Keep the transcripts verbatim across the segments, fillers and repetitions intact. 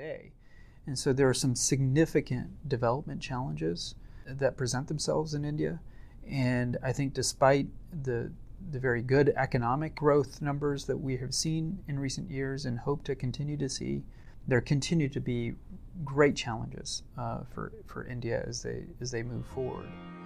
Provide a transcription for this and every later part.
day. And so there are some significant development challenges that present themselves in India. And I think despite the the very good economic growth numbers that we have seen in recent years and hope to continue to see, there continue to be great challenges uh, for, for India as they as they move forward.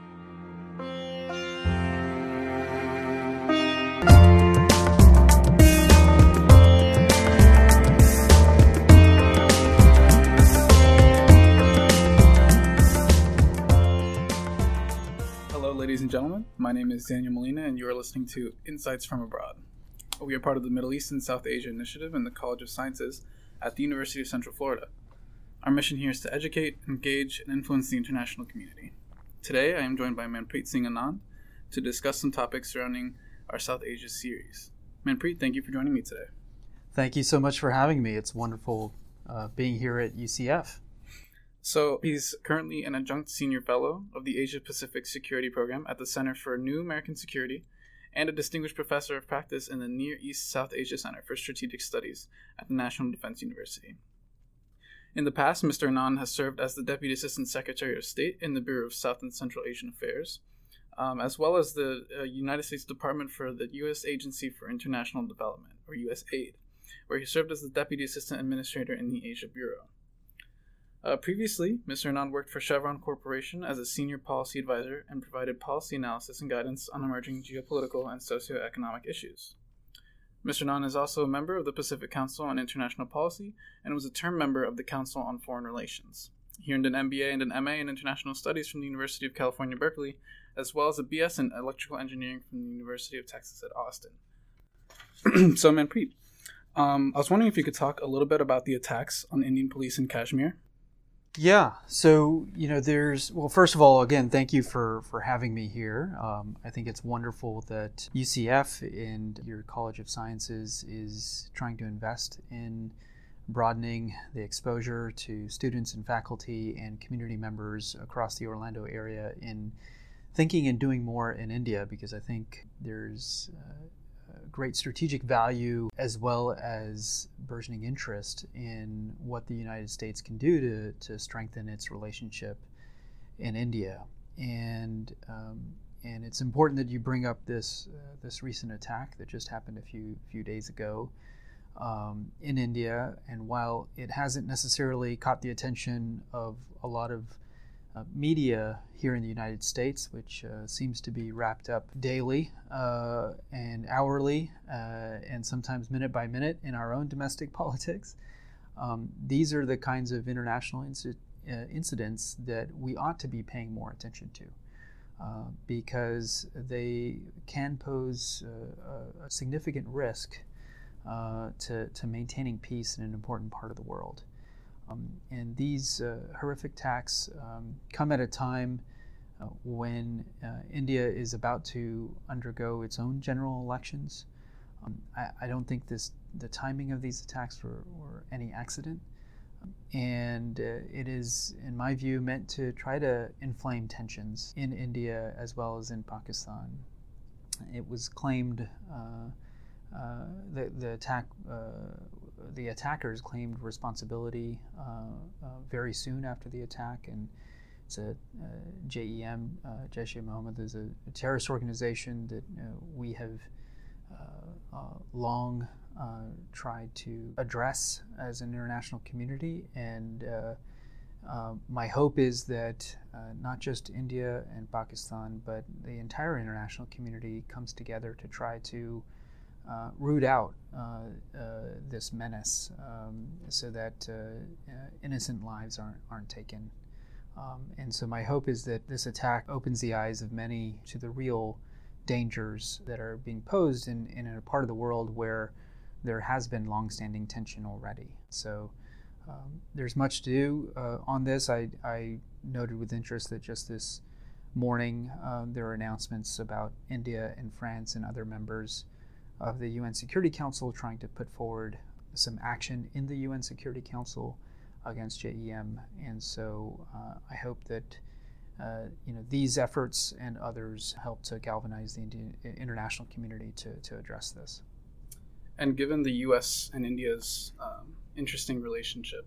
Ladies and gentlemen, my name is Daniel Molina, and you are listening to Insights from Abroad. We are part of the Middle East and South Asia Initiative in the College of Sciences at the University of Central Florida. Our mission here is to educate, engage, and influence the international community. Today, I am joined by Manpreet Singh Anand to discuss some topics surrounding our South Asia series. Manpreet, thank you for joining me today. Thank you so much for having me. It's wonderful uh, being here at U C F. So he's currently an adjunct senior fellow of the Asia Pacific Security Program at the Center for New American Security and a distinguished professor of practice in the Near East South Asia Center for Strategic Studies at the National Defense University. In the past, Mister Anand has served as the Deputy Assistant Secretary of State in the Bureau of South and Central Asian Affairs, um, as well as the uh, United States Department for the U S Agency for International Development, or U S A I D, where he served as the Deputy Assistant Administrator in the Asia Bureau. Uh, previously, Mister Anand worked for Chevron Corporation as a senior policy advisor and provided policy analysis and guidance on emerging geopolitical and socioeconomic issues. Mister Anand is also a member of the Pacific Council on International Policy and was a term member of the Council on Foreign Relations. He earned an M B A and an M A in International Studies from the University of California, Berkeley, as well as a B S in Electrical Engineering from the University of Texas at Austin. So, Manpreet, um, I was wondering if you could talk a little bit about the attacks on Indian police in Kashmir. Yeah. So, you know, there's, well, first of all, again, thank you for, for having me here. Um, I think it's wonderful that U C F and your College of Sciences is trying to invest in broadening the exposure to students and faculty and community members across the Orlando area in thinking and doing more in India, because I think there's uh, great strategic value as well as burgeoning interest in what the United States can do to, to strengthen its relationship in India. And um, and it's important that you bring up this uh, this recent attack that just happened a few few days ago um, in India. And while it hasn't necessarily caught the attention of a lot of Uh, media here in the United States, which uh, seems to be wrapped up daily uh, and hourly uh, and sometimes minute by minute in our own domestic politics. Um, these are the kinds of international inci- uh, incidents that we ought to be paying more attention to uh, because they can pose uh, a significant risk uh, to, to maintaining peace in an important part of the world. Um, and these uh, horrific attacks um, come at a time uh, when uh, India is about to undergo its own general elections. Um, I, I don't think this the timing of these attacks were, were any accident. And uh, it is, in my view, meant to try to inflame tensions in India as well as in Pakistan. It was claimed uh, uh, the, the attack uh, The attackers claimed responsibility uh, uh, very soon after the attack, and it's a uh, J E M, uh, Jaish-e-Mohammed, is a, a terrorist organization that uh, we have uh, uh, long uh, tried to address as an international community. And uh, uh, my hope is that uh, not just India and Pakistan, but the entire international community comes together to try to Uh, root out uh, uh, this menace um, so that uh, uh, innocent lives aren't aren't taken. Um, and so my hope is that this attack opens the eyes of many to the real dangers that are being posed in, in a part of the world where there has been longstanding tension already. So um, there's much to do uh, on this. I, I noted with interest that just this morning uh, there are announcements about India and France and other members of the U N Security Council trying to put forward some action in the U N Security Council against J E M. And so uh, I hope that uh, you know these efforts and others help to galvanize the Indian, international community to, to address this. And given the U S and India's um, interesting relationship,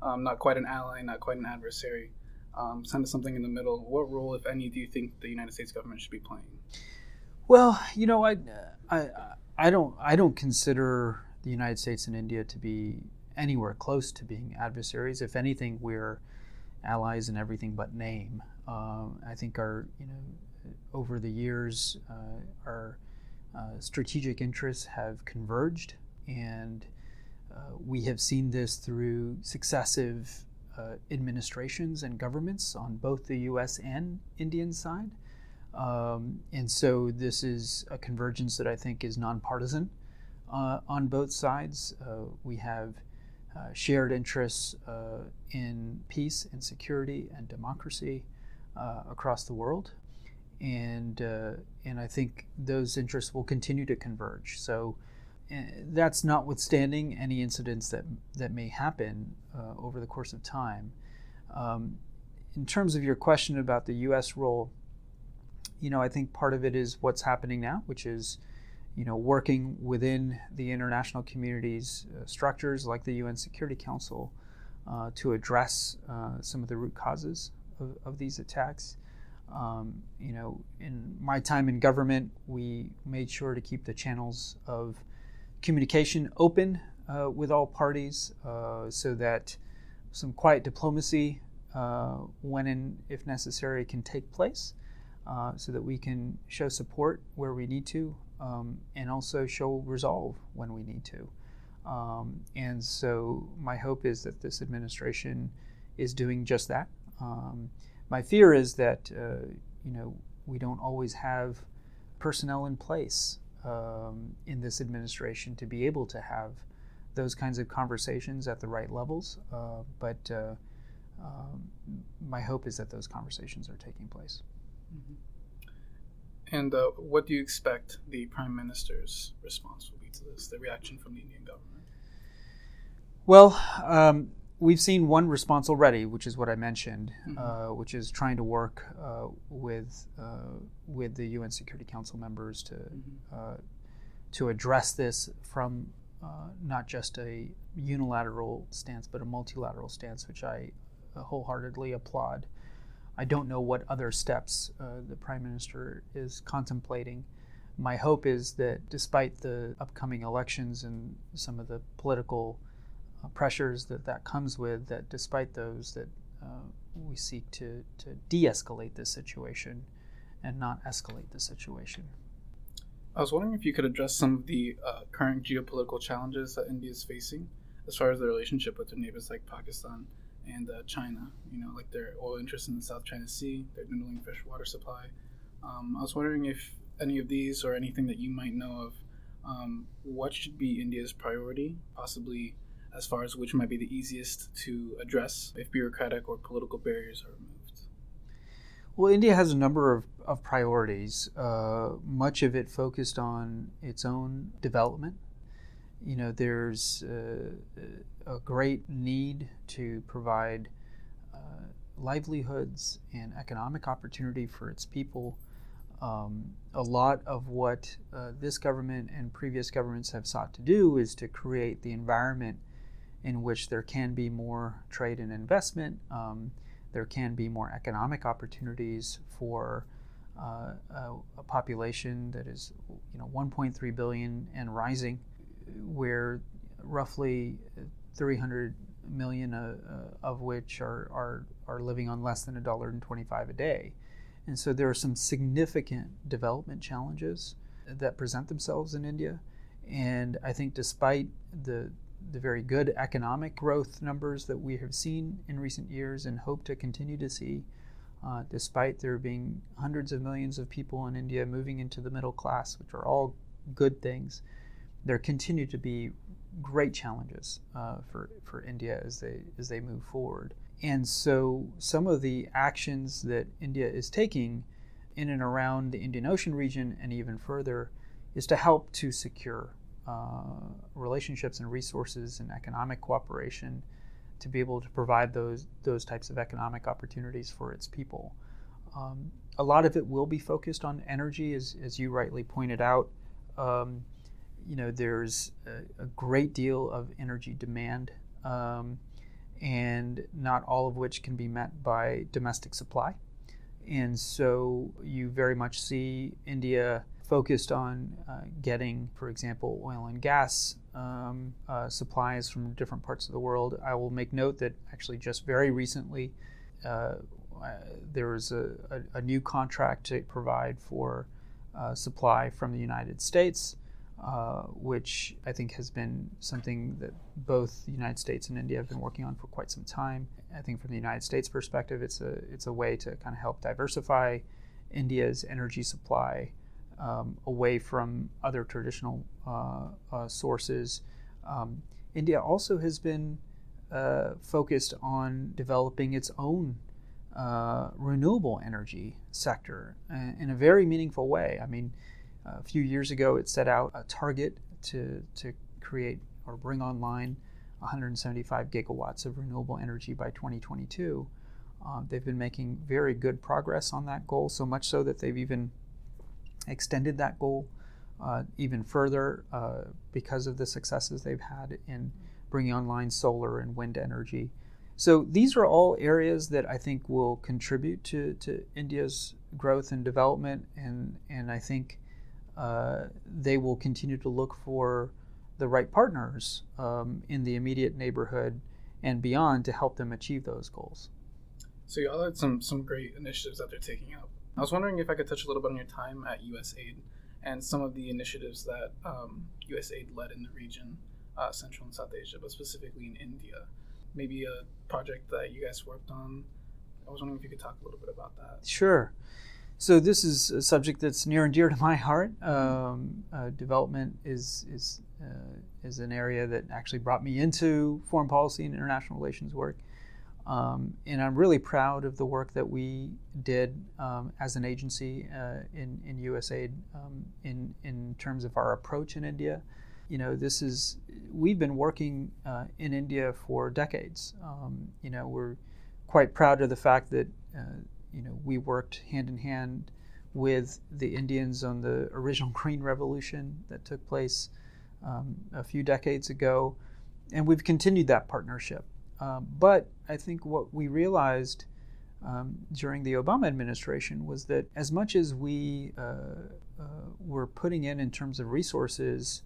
um, not quite an ally, not quite an adversary, um, kind of something in the middle. What role, if any, do you think the United States government should be playing? Well, you know, I, I, I don't, I don't consider the United States and India to be anywhere close to being adversaries. If anything, we're allies in everything but name. Um, I think our, you know, over the years, uh, our uh, strategic interests have converged, and uh, we have seen this through successive uh, administrations and governments on both the U S and Indian side. Um, and so this is a convergence that I think is nonpartisan uh, on both sides. Uh, we have uh, shared interests uh, in peace and security and democracy uh, across the world. And, uh, and I think those interests will continue to converge. So uh, that's notwithstanding any incidents that, that may happen uh, over the course of time. Um, in terms of your question about the U S role, you know, I think part of it is what's happening now, which is, you know, working within the international community's uh, structures like the U N Security Council uh, to address uh, some of the root causes of, of these attacks. Um, you know, in my time in government, we made sure to keep the channels of communication open uh, with all parties uh, so that some quiet diplomacy, uh, when and if necessary, can take place. Uh, so that we can show support where we need to, um, and also show resolve when we need to. Um, and so my hope is that this administration is doing just that. Um, my fear is that uh, you know, we don't always have personnel in place um, in this administration to be able to have those kinds of conversations at the right levels. Uh, but uh, um, my hope is that those conversations are taking place. Mm-hmm. And uh, what do you expect the Prime Minister's response will be to this, the reaction from the Indian government? Well, um, we've seen one response already, which is what I mentioned, mm-hmm. uh, which is trying to work uh, with uh, with the U N Security Council members to mm-hmm. uh, to address this from uh, not just a unilateral stance, but a multilateral stance, which I uh, wholeheartedly applaud. I don't know what other steps uh, the Prime Minister is contemplating. My hope is that despite the upcoming elections and some of the political uh, pressures that that comes with, that despite those, that uh, we seek to, to de-escalate this situation and not escalate the situation. I was wondering if you could address some of the uh, current geopolitical challenges that India is facing as far as the relationship with their neighbors like Pakistan and uh, China, you know, like their oil interests in the South China Sea, their dwindling fish water supply. Um, I was wondering if any of these or anything that you might know of, um, what should be India's priority, possibly as far as which might be the easiest to address if bureaucratic or political barriers are removed? Well, India has a number of, of priorities, uh, much of it focused on its own development. You know, there's uh, a great need to provide uh, livelihoods and economic opportunity for its people. Um, a lot of what uh, this government and previous governments have sought to do is to create the environment in which there can be more trade and investment. Um, there can be more economic opportunities for uh, a, a population that is, you know, one point three billion and rising, where roughly three hundred million uh, uh, of which are, are are living on less than one dollar and twenty-five cents a day. And so there are some significant development challenges that present themselves in India. And I think despite the the very good economic growth numbers that we have seen in recent years and hope to continue to see, uh, despite there being hundreds of millions of people in India moving into the middle class, which are all good things, there continue to be great challenges uh, for, for India as they as they move forward. And so some of the actions that India is taking in and around the Indian Ocean region and even further is to help to secure uh, relationships and resources and economic cooperation to be able to provide those those types of economic opportunities for its people. Um, a lot of it will be focused on energy, as, as you rightly pointed out. Um, you know, there's a, a great deal of energy demand. Um, and not all of which can be met by domestic supply. And so you very much see India focused on uh, getting, for example, oil and gas um, uh, supplies from different parts of the world. I will make note that actually just very recently uh, there was a, a, a new contract to provide for uh, supply from the United States, uh, which I think has been something that both the United States and India have been working on for quite some time. I think from the United States perspective, it's a it's a way to kind of help diversify India's energy supply um, away from other traditional uh, uh, sources. Um, India also has been uh, focused on developing its own uh, renewable energy sector in a very meaningful way. I mean, a few years ago, it set out a target to to create or bring online one hundred seventy-five gigawatts of renewable energy by twenty twenty-two. Um, they've been making very good progress on that goal, so much so that they've even extended that goal uh, even further uh, because of the successes they've had in bringing online solar and wind energy. So these are all areas that I think will contribute to, to India's growth and development, and, and I think uh, they will continue to look for the right partners um, in the immediate neighborhood and beyond to help them achieve those goals. So you all had some, some great initiatives that they're taking up. I was wondering if I could touch a little bit on your time at U S A I D and some of the initiatives that um, U S A I D led in the region, uh, Central and South Asia, but specifically in India. Maybe a project that you guys worked on. I was wondering if you could talk a little bit about that. Sure. So this is a subject that's near and dear to my heart. Um, uh, development is is uh, is an area that actually brought me into foreign policy and international relations work. Um, and I'm really proud of the work that we did um, as an agency uh, in, in U S A I D um, in, in terms of our approach in India. You know, this is, we've been working uh, in India for decades. Um, you know, we're quite proud of the fact that, uh, you know, we worked hand in hand with the Indians on the original Green Revolution that took place um, a few decades ago. And we've continued that partnership. Um, but I think what we realized um, during the Obama administration was that as much as we uh, uh, were putting in in terms of resources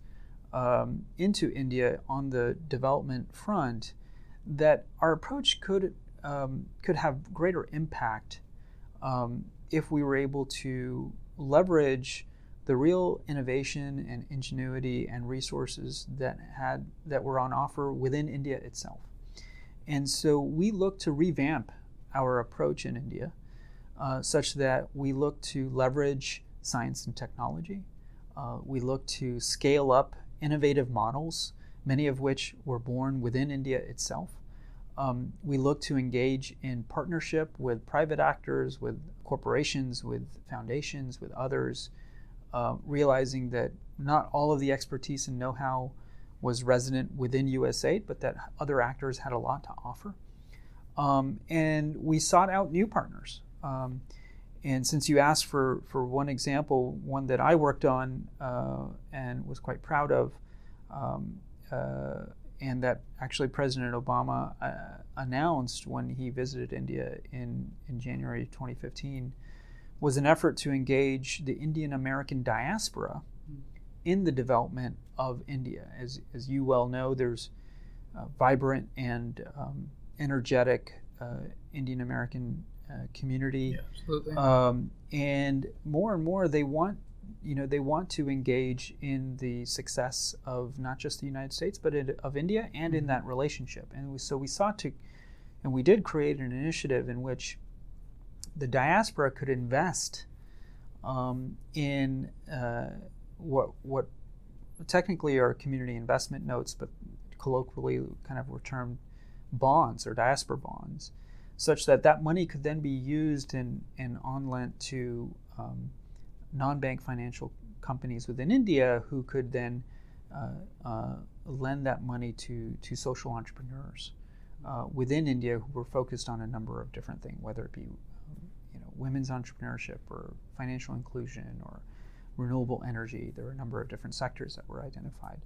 um, into India on the development front, that our approach could um, could have greater impact um, if we were able to leverage the real innovation and ingenuity and resources that had that were on offer within India itself. And so we look to revamp our approach in India uh, such that we look to leverage science and technology. Uh, we look to scale up innovative models, many of which were born within India itself. Um, we look to engage in partnership with private actors, with corporations, with foundations, with others, uh, realizing that not all of the expertise and know-how was resident within U S A I D, but that other actors had a lot to offer. Um, and we sought out new partners. Um, and since you asked for, for one example, one that I worked on uh, and was quite proud of, um, uh, and that actually President Obama uh, announced when he visited India in, in January twenty fifteen, was an effort to engage the Indian American diaspora in the development of India. As, as you well know, there's a vibrant and um, energetic uh, Indian American uh, community. Yeah, absolutely. Um, and more and more they want, you know, they want to engage in the success of not just the United States, but in, of India and in that relationship. And we, so we sought to, and we did create an initiative in which the diaspora could invest um, in uh, what what technically are community investment notes, but colloquially kind of were termed bonds or diaspora bonds, such that that money could then be used and, and on-lent to um, non-bank financial companies within India who could then uh, uh, lend that money to, to social entrepreneurs uh, within India who were focused on a number of different things, whether it be um, you know, women's entrepreneurship or financial inclusion or renewable energy. There were a number of different sectors that were identified.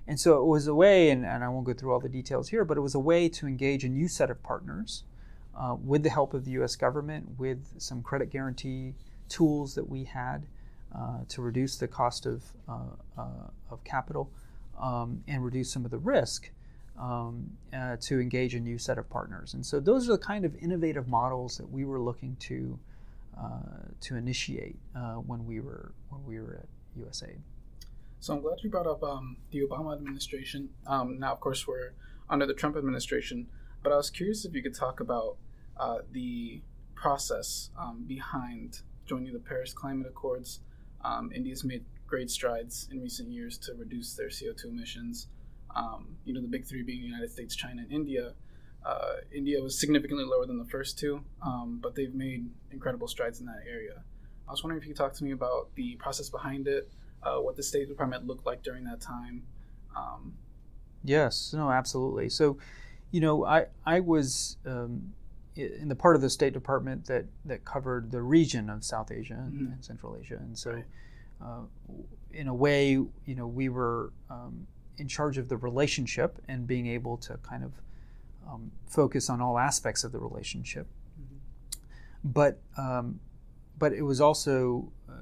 And so it was a way, and, and I won't go through all the details here, but it was a way to engage a new set of partners uh, with the help of the U S government, with some credit guarantee tools that we had uh, to reduce the cost of, uh, uh, of capital um, and reduce some of the risk um, uh, to engage a new set of partners. And so those are the kind of innovative models that we were looking to uh, to initiate uh, when we were when we were at U S A I D. So I'm glad you brought up um, the Obama administration. Um, now, of course, we're under the Trump administration, but I was curious if you could talk about uh, the process um, behind joining the Paris Climate Accords. Um, India's made great strides in recent years to reduce their C O two emissions. Um, you know, the big three being the United States, China, and India. Uh, India was significantly lower than the first two, um, but they've made incredible strides in that area. I was wondering if you could talk to me about the process behind it, uh, what the State Department looked like during that time. Um, yes, no, absolutely. So, you know, I I was um, in the part of the State Department that, that covered the region of South Asia mm-hmm. and Central Asia, and so right. uh, in a way, you know, we were um, in charge of the relationship and being able to kind of um, focus on all aspects of the relationship. Mm-hmm. But um, but it was also uh,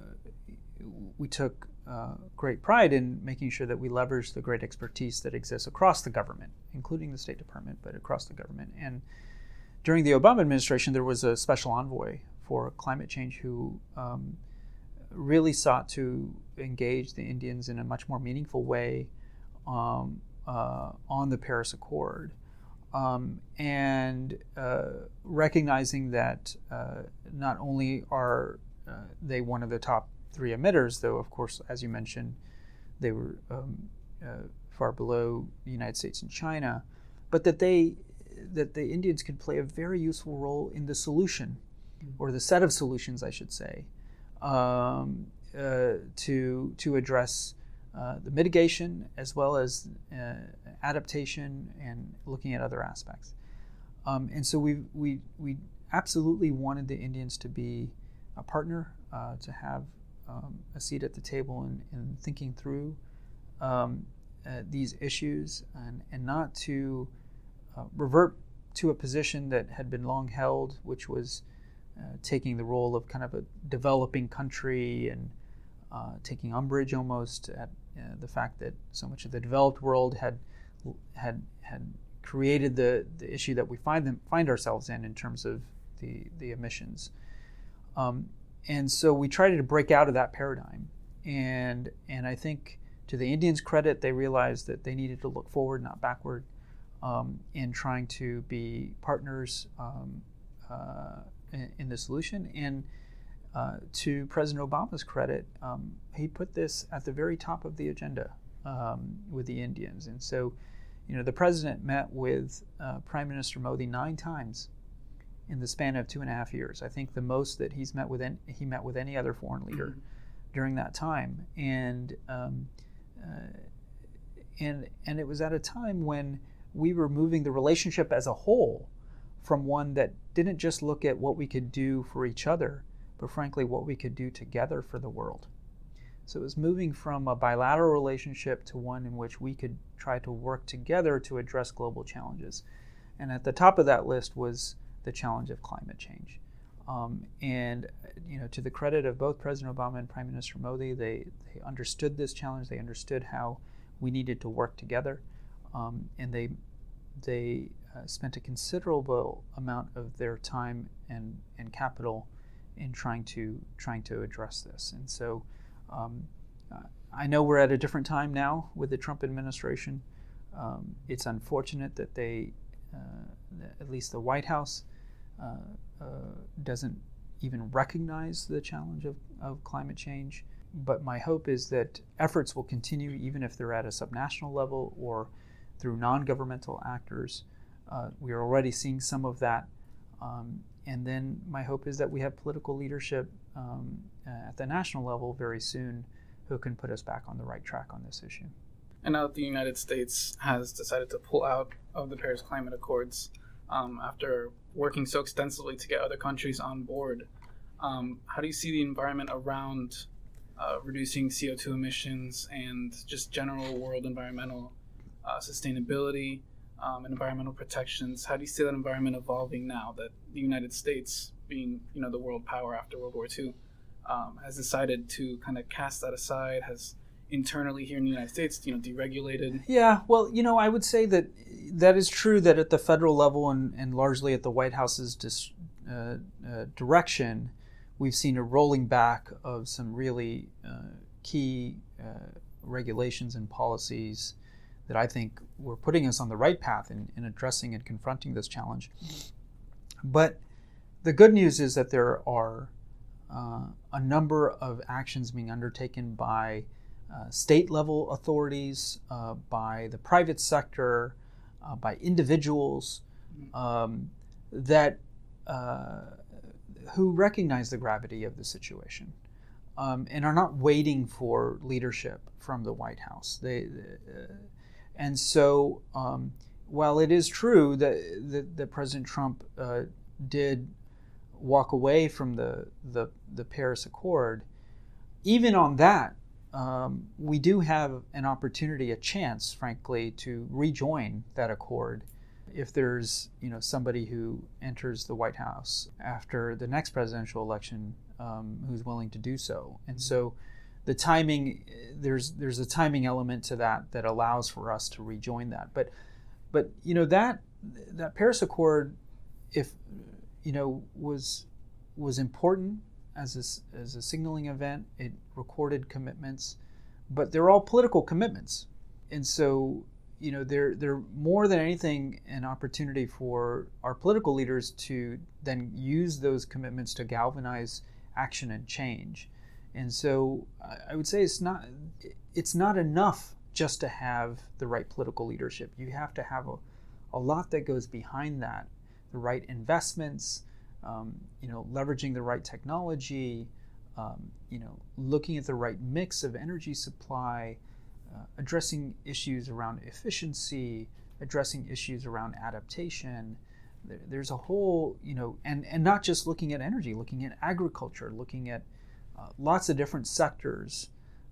we took uh, great pride in making sure that we leveraged the great expertise that exists across the government, including the State Department, but across the government. And during the Obama administration, there was a special envoy for climate change who um, really sought to engage the Indians in a much more meaningful way um, uh, on the Paris Accord. Um, and uh, recognizing that uh, not only are uh, they one of the top three emitters, though, of course, as you mentioned, they were um, uh, far below the United States and China, but that they that the Indians could play a very useful role in the solution, or the set of solutions, I should say, um, uh, to to address uh, the mitigation as well as uh, adaptation and looking at other aspects. Um, and so we we we absolutely wanted the Indians to be a partner, uh, to have um, a seat at the table in, in thinking through um, uh, these issues, and, and not to uh, revert to a position that had been long held, which was uh, taking the role of kind of a developing country and uh, taking umbrage almost at uh, the fact that so much of the developed world had had had created the, the issue that we find them find ourselves in in terms of the the emissions. Um, and so we tried to break out of that paradigm. And and I think to the Indians' credit, they realized that they needed to look forward, not backward, um, in trying to be partners um, uh, in, in the solution. And uh, to President Obama's credit, um, he put this at the very top of the agenda um, with the Indians. And so, you know, the president met with uh, Prime Minister Modi nine times in the span of two and a half years. I think the most that he's met with any, he met with any other foreign leader mm-hmm. during that time. And um, uh, and and it was at a time when we were moving the relationship as a whole from one that didn't just look at what we could do for each other, but frankly what we could do together for the world. So it was moving from a bilateral relationship to one in which we could try to work together to address global challenges. And at the top of that list was the challenge of climate change. Um, and you know, to the credit of both President Obama and Prime Minister Modi, they, they understood this challenge. They understood how we needed to work together, um, and they they uh, spent a considerable amount of their time and, and capital in trying to trying to address this. And so, um, uh, I know we're at a different time now with the Trump administration. Um, it's unfortunate that they, uh, at least the White House, Uh, uh, doesn't even recognize the challenge of, of climate change. But my hope is that efforts will continue even if they're at a subnational level or through non-governmental actors. Uh, we are already seeing some of that. Um, and then my hope is that we have political leadership um, uh, at the national level very soon who can put us back on the right track on this issue. And now that the United States has decided to pull out of the Paris Climate Accords, Um, after working so extensively to get other countries on board, um, how do you see the environment around uh, reducing C O two emissions and just general world environmental uh, sustainability, um, and environmental protections. How do you see that environment evolving now that the United States, being you know the world power after World War Two, um, has decided to kind of cast that aside, has internally here in the United States, you know, deregulated? Yeah, well, you know, I would say that that is true that at the federal level and, and largely at the White House's dis, uh, uh, direction, we've seen a rolling back of some really uh, key uh, regulations and policies that I think were putting us on the right path in, in addressing and confronting this challenge. But the good news is that there are uh, a number of actions being undertaken by Uh, state-level authorities, uh, by the private sector, uh, by individuals um, that uh, who recognize the gravity of the situation um, and are not waiting for leadership from the White House. They, uh, and so, um, while it is true that that, that President Trump uh, did walk away from the, the the Paris Accord, even on that. Um, we do have an opportunity, a chance, frankly, to rejoin that accord if there's, you know, somebody who enters the White House after the next presidential election um, who's willing to do so. And so, the timing, there's there's a timing element to that that allows for us to rejoin that. But, but you know that that Paris Accord, if you know, was was important. As a, as a signaling event, it recorded commitments, but they're all political commitments. And so, you know, they're, they're more than anything an opportunity for our political leaders to then use those commitments to galvanize action and change. And so I would say it's not, it's not enough just to have the right political leadership. You have to have a, a lot that goes behind that, the right investments, Um, you know, leveraging the right technology, um, you know, looking at the right mix of energy supply, uh, addressing issues around efficiency, addressing issues around adaptation. There, there's a whole, you know, and, and not just looking at energy, looking at agriculture, looking at uh, lots of different sectors.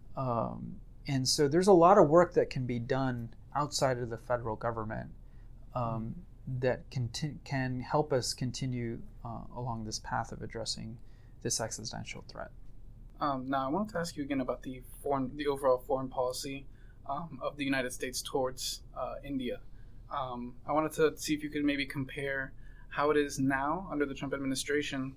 Um, and so there's a lot of work that can be done outside of the federal government um, that can, can help us continue uh, along this path of addressing this existential threat. Um, now, I wanted to ask you again about the foreign, the overall foreign policy um, of the United States towards uh, India. Um, I wanted to see if you could maybe compare how it is now under the Trump administration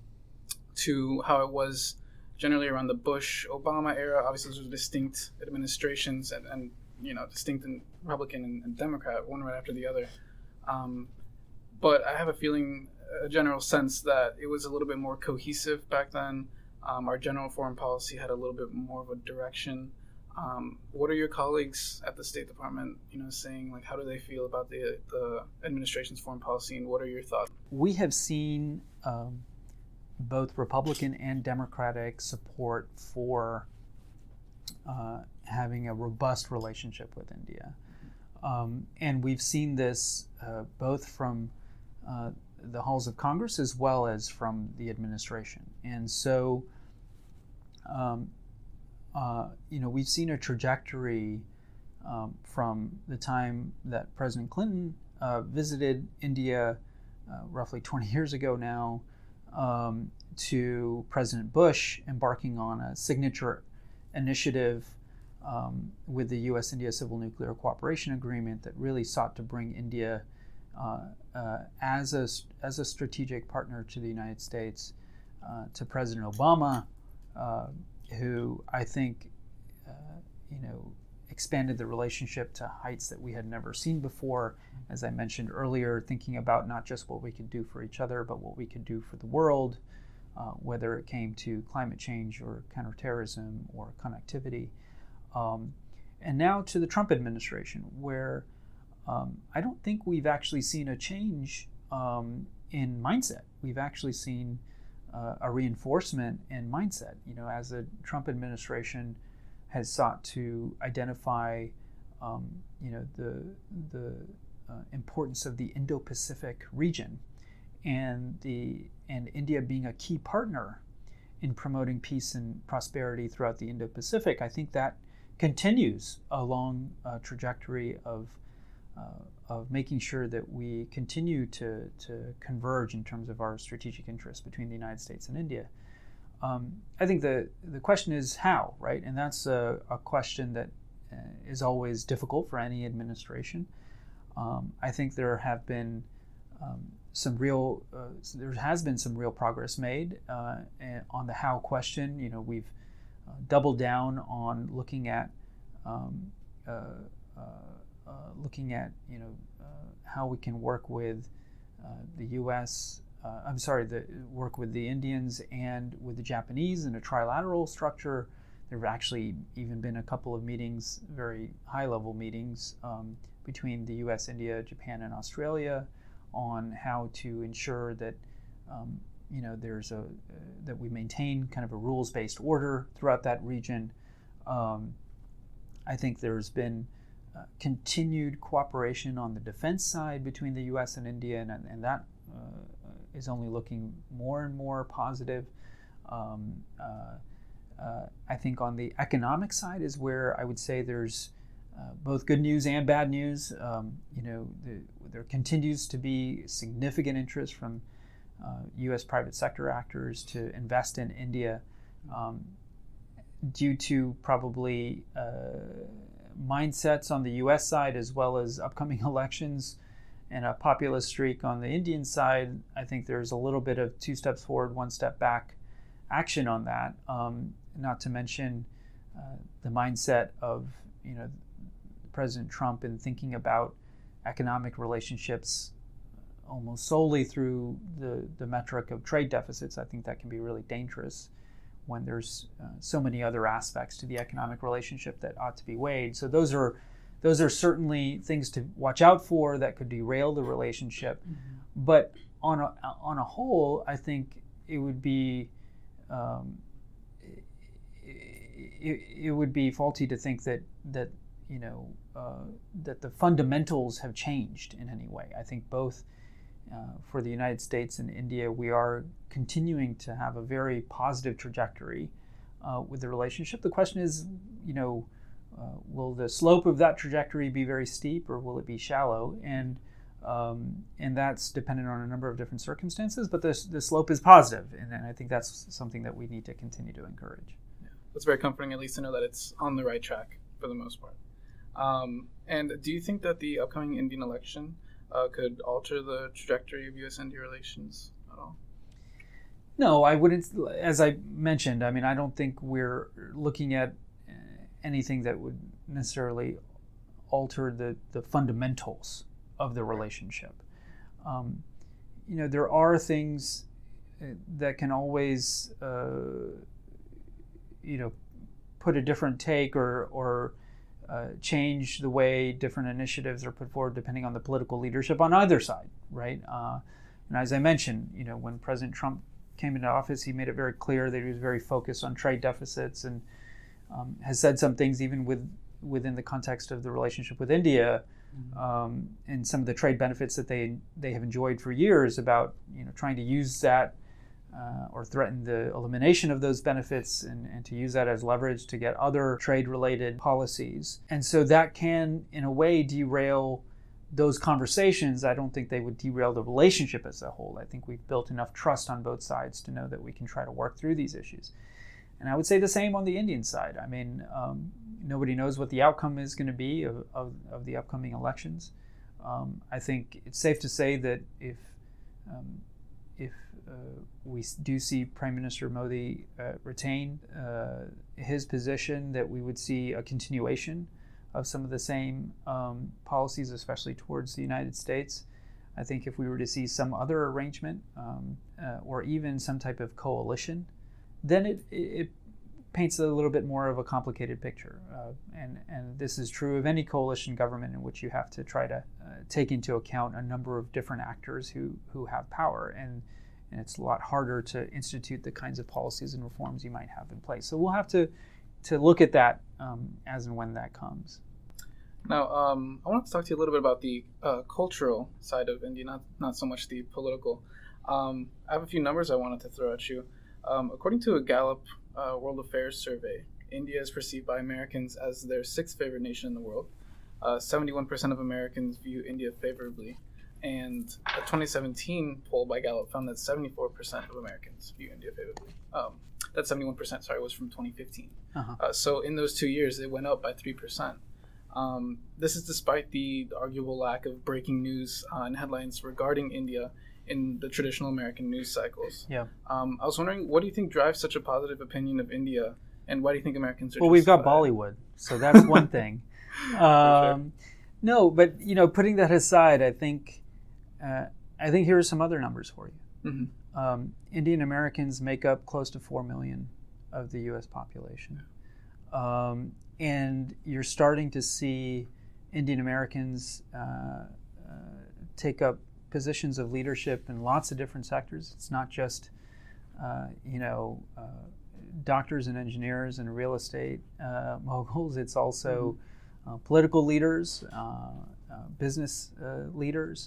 to how it was generally around the Bush-Obama era. Obviously, those were distinct administrations and, and you know, distinct and Republican and, and Democrat, one right after the other. Um, but I have a feeling, a general sense that it was a little bit more cohesive back then. Um, our general foreign policy had a little bit more of a direction. Um, what are your colleagues at the State Department, you know, saying? Like, how do they feel about the the administration's foreign policy, and what are your thoughts? We have seen um, both Republican and Democratic support for uh, having a robust relationship with India, um, and we've seen this uh, both from uh, the halls of Congress as well as from the administration, and so. Um, Uh, you know, we've seen a trajectory um, from the time that President Clinton uh, visited India uh, roughly twenty years ago now um, to President Bush embarking on a signature initiative um, with the U S India Civil Nuclear Cooperation Agreement that really sought to bring India uh, uh, as a, as a strategic partner to the United States, uh, to President Obama, uh, who I think, uh, you know, expanded the relationship to heights that we had never seen before. As I mentioned earlier, thinking about not just what we could do for each other, but what we could do for the world, uh, whether it came to climate change or counterterrorism or connectivity. Um, and now to the Trump administration, where um, I don't think we've actually seen a change um, in mindset. We've actually seen Uh, a reinforcement in mindset. You know, as the Trump administration has sought to identify, um, you know, the the uh, importance of the Indo-Pacific region, and the and India being a key partner in promoting peace and prosperity throughout the Indo-Pacific. I think that continues along a trajectory of uh, of making sure that we continue to, to converge in terms of our strategic interests between the United States and India. Um, I think the, the question is how, right? And that's a, a question that uh, is always difficult for any administration. Um, I think there have been um, some real, uh, there has been some real progress made uh, on the how question. You know, we've uh, doubled down on looking at um, uh, uh, uh, looking at you know uh, how we can work with uh, the U S. Uh, I'm sorry, the work with the Indians and with the Japanese in a trilateral structure. There have actually even been a couple of meetings, very high-level meetings um, between the U S, India, Japan, and Australia on how to ensure that um, you know there's a uh, that we maintain kind of a rules-based order throughout that region. Um, I think there's been uh, continued cooperation on the defense side between the U S and India, and, and that uh, is only looking more and more positive. Um, uh, uh, I think on the economic side is where I would say there's uh, both good news and bad news. Um, you know, the, there continues to be significant interest from uh, U S private sector actors to invest in India um, due to probably uh, mindsets on the U S side as well as upcoming elections and a populist streak on the Indian side. I think there's a little bit of two steps forward, one step back action on that. Um, not to mention uh, the mindset of you know President Trump in thinking about economic relationships almost solely through the, the metric of trade deficits. I think that can be really dangerous when there's uh, so many other aspects to the economic relationship that ought to be weighed. So those are those are certainly things to watch out for that could derail the relationship. Mm-hmm. But on a on a whole, I think it would be um, it, it would be faulty to think that that you know uh, that the fundamentals have changed in any way. I think both uh, for the United States and India, we are continuing to have a very positive trajectory uh, with the relationship. The question is, you know, uh, will the slope of that trajectory be very steep or will it be shallow? And um, and that's dependent on a number of different circumstances. But the the slope is positive, and, and I think that's something that we need to continue to encourage. Yeah, that's very comforting, at least to know that it's on the right track for the most part. Um, and do you think that the upcoming Indian election uh, could alter the trajectory of U S India relations at all? No, I wouldn't. As I mentioned, I mean, I don't think we're looking at anything that would necessarily alter the, the fundamentals of the relationship. Um, you know, there are things that can always, uh, you know, put a different take or, or uh, change the way different initiatives are put forward depending on the political leadership on either side, right? Uh, and as I mentioned, you know, when President Trump came into office, he made it very clear that he was very focused on trade deficits and um, has said some things even with within the context of the relationship with India mm-hmm. um, and some of the trade benefits that they they have enjoyed for years about you know trying to use that uh, or threaten the elimination of those benefits and, and to use that as leverage to get other trade-related policies. And so that can, in a way, derail those conversations. I don't think they would derail the relationship as a whole. I think we've built enough trust on both sides to know that we can try to work through these issues. And I would say the same on the Indian side. I mean, um, nobody knows what the outcome is going to be of, of, of the upcoming elections. Um, I think it's safe to say that if um, if uh, we do see Prime Minister Modi uh, retain uh, his position, that we would see a continuation of some of the same um, policies, especially towards the United States. I think if we were to see some other arrangement um, uh, or even some type of coalition, then it, it paints a little bit more of a complicated picture. Uh, and, and this is true of any coalition government in which you have to try to uh, take into account a number of different actors who, who have power. And, and it's a lot harder to institute the kinds of policies and reforms you might have in place. So we'll have to, to look at that um, as and when that comes. Now, um, I wanted to talk to you a little bit about the uh, cultural side of India, not, not so much the political. Um, I have a few numbers I wanted to throw at you. Um, according to a Gallup uh, World Affairs survey, India is perceived by Americans as their sixth favorite nation in the world. uh, seventy-one percent of Americans view India favorably. And a twenty seventeen poll by Gallup found that seventy-four percent of Americans view India favorably. Um, that seventy-one percent, sorry, was from twenty fifteen. Uh-huh. Uh, so in those two years, it went up by three percent. Um, this is despite the arguable lack of breaking news uh, and headlines regarding India in the traditional American news cycles. Yeah. Um, I was wondering, what do you think drives such a positive opinion of India, and why do you think Americans are Well, we've got Bollywood, so that's one thing. Um, sure. No, but, you know, putting that aside, I think... Uh, I think here are some other numbers for you. Mm-hmm. Um, Indian Americans make up close to four million of the U S population. Um, and you're starting to see Indian Americans uh, uh, take up positions of leadership in lots of different sectors. It's not just, uh, you know, uh, doctors and engineers and real estate uh, moguls. It's also mm-hmm. uh, political leaders, uh, uh, business uh, leaders,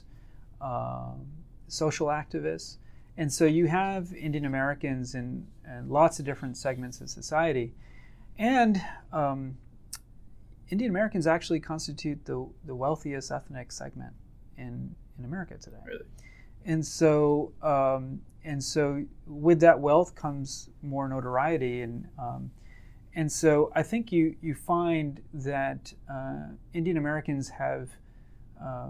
Um, social activists. And so you have Indian Americans in, in lots of different segments of society. And um, Indian Americans actually constitute the, the wealthiest ethnic segment in, in America today. Really? And so um, and so with that wealth comes more notoriety. And um, and so I think you, you find that uh, Indian Americans have uh,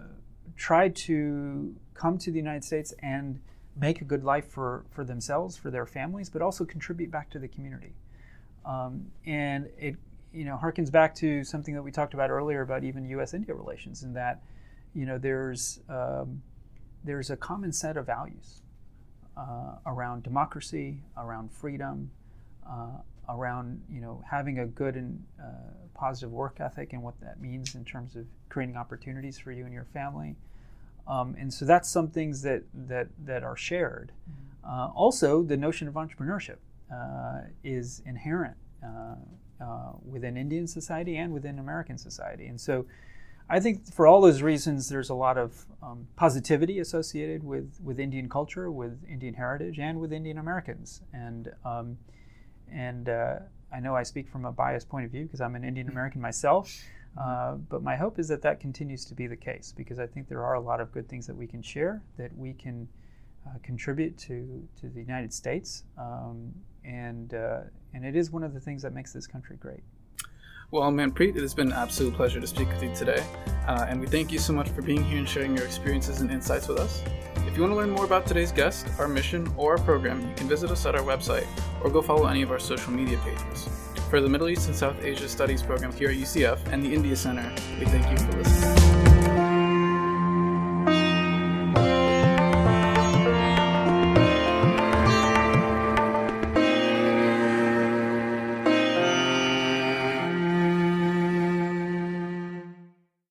tried to come to the United States and make a good life for, for themselves, for their families, but also contribute back to the community. Um, and it, you know, harkens back to something that we talked about earlier about even U S India relations, in that, you know, there's um, there's a common set of values uh, around democracy, around freedom, uh, around, you know, having a good and uh, positive work ethic and what that means in terms of creating opportunities for you and your family. Um, and so that's some things that that, that are shared. Mm-hmm. Uh, also, the notion of entrepreneurship uh, is inherent uh, uh, within Indian society and within American society. And so I think for all those reasons, there's a lot of um, positivity associated with, with Indian culture, with Indian heritage, and with Indian Americans. And um, and uh, I know I speak from a biased point of view because I'm an Indian American myself. Uh, but my hope is that that continues to be the case, because I think there are a lot of good things that we can share, that we can uh, contribute to, to the United States, um, and uh, and it is one of the things that makes this country great. Well, Manpreet, it has been an absolute pleasure to speak with you today, uh, and we thank you so much for being here and sharing your experiences and insights with us. If you want to learn more about today's guest, our mission, or our program, you can visit us at our website or go follow any of our social media pages. For the Middle East and South Asia Studies program here at U C F and the India Center, we thank you for listening.